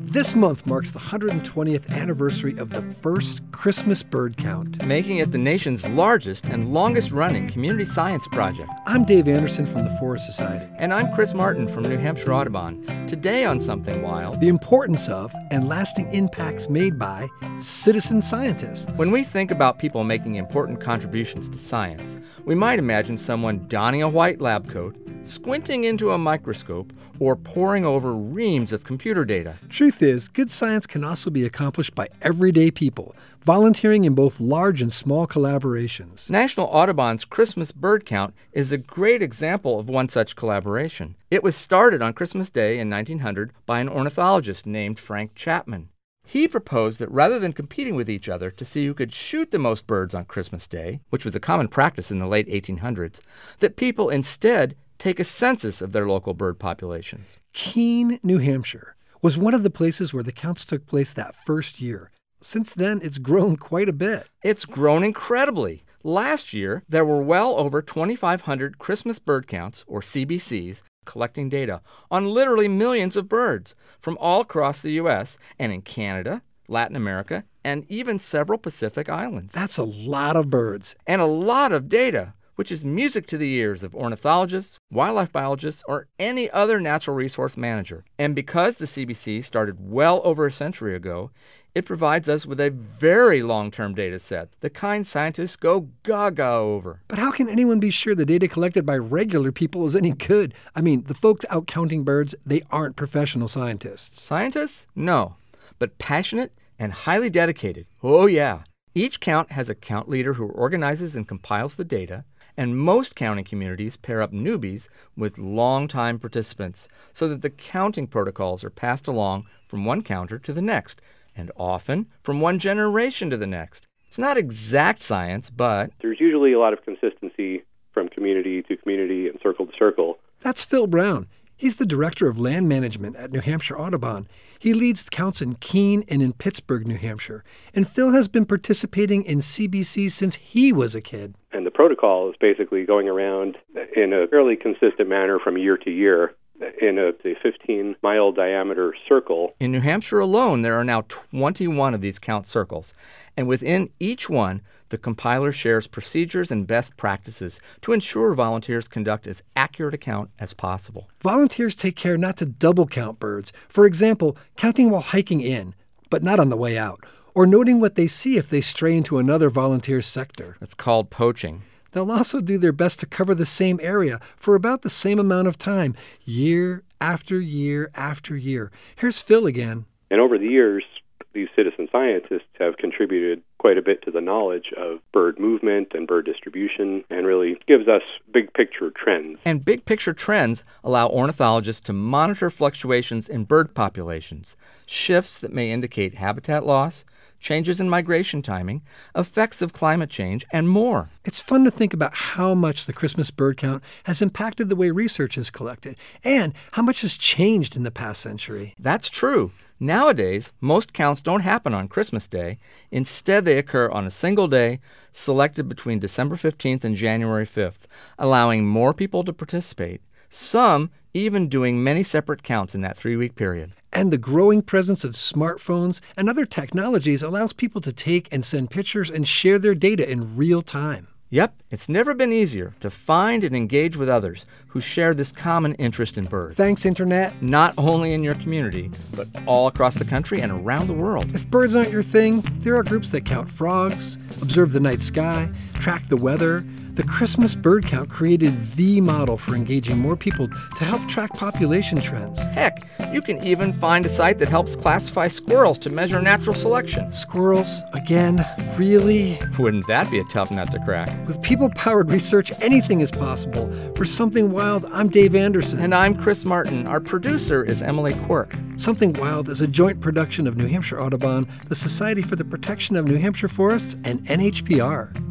This month marks the 120th anniversary of the first Christmas bird count, making it the nation's largest and longest-running community science project. I'm Dave Anderson from the Forest Society. And I'm Chris Martin from New Hampshire Audubon. Today on Something Wild, the importance of and lasting impacts made by citizen scientists. When we think about people making important contributions to science, we might imagine someone donning a white lab coat, squinting into a microscope, or poring over reams of computer data. Truth is, good science can also be accomplished by everyday people, volunteering in both large and small collaborations. National Audubon's Christmas bird count is a great example of one such collaboration. It was started on Christmas Day in 1900 by an ornithologist named Frank Chapman. He proposed that rather than competing with each other to see who could shoot the most birds on Christmas Day, which was a common practice in the late 1800s, that people instead take a census of their local bird populations. Keene, New Hampshire, was one of the places where the counts took place that first year. Since then, it's grown quite a bit. It's grown incredibly. Last year, there were well over 2,500 Christmas bird counts, or CBCs, collecting data on literally millions of birds from all across the U.S. and in Canada, Latin America, and even several Pacific islands. That's a lot of birds. And a lot of data, which is music to the ears of ornithologists, wildlife biologists, or any other natural resource manager. And because the CBC started well over a century ago, it provides us with a very long-term data set, the kind scientists go gaga over. But how can anyone be sure the data collected by regular people is any good? I mean, the folks out counting birds, they aren't professional scientists. Scientists? No. But passionate and highly dedicated. Oh, yeah. Each count has a count leader who organizes and compiles the data, and most counting communities pair up newbies with long-time participants so that the counting protocols are passed along from one counter to the next, and often from one generation to the next. It's not exact science, but there's usually a lot of consistency from community to community and circle to circle. That's Phil Brown. He's the director of land management at New Hampshire Audubon. He leads the counts in Keene and in Pittsburgh, New Hampshire. And Phil has been participating in CBCs since he was a kid. And the protocol is basically going around in a fairly consistent manner from year to year in a 15-mile diameter circle. In New Hampshire alone, there are now 21 of these count circles. And within each one, the compiler shares procedures and best practices to ensure volunteers conduct as accurate a count as possible. Volunteers take care not to double count birds. For example, counting while hiking in, but not on the way out, or noting what they see if they stray into another volunteer's sector. It's called poaching. They'll also do their best to cover the same area for about the same amount of time, year after year after year. Here's Phil again. And over the years, these citizen scientists have contributed quite a bit to the knowledge of bird movement and bird distribution, and really gives us big picture trends. And big picture trends allow ornithologists to monitor fluctuations in bird populations, shifts that may indicate habitat loss, changes in migration timing, effects of climate change, and more. It's fun to think about how much the Christmas bird count has impacted the way research is collected, and how much has changed in the past century. That's true. Nowadays, most counts don't happen on Christmas Day. Instead, they occur on a single day, selected between December 15th and January 5th, allowing more people to participate, some even doing many separate counts in that 3-week period. And the growing presence of smartphones and other technologies allows people to take and send pictures and share their data in real time. Yep, it's never been easier to find and engage with others who share this common interest in birds. Thanks, Internet. Not only in your community, but all across the country and around the world. If birds aren't your thing, there are groups that count frogs, observe the night sky, track the weather. The Christmas bird count created the model for engaging more people to help track population trends. Heck, you can even find a site that helps classify squirrels to measure natural selection. Squirrels? Again? Really? Wouldn't that be a tough nut to crack? With people-powered research, anything is possible. For Something Wild, I'm Dave Anderson. And I'm Chris Martin. Our producer is Emily Quirk. Something Wild is a joint production of New Hampshire Audubon, the Society for the Protection of New Hampshire Forests, and NHPR.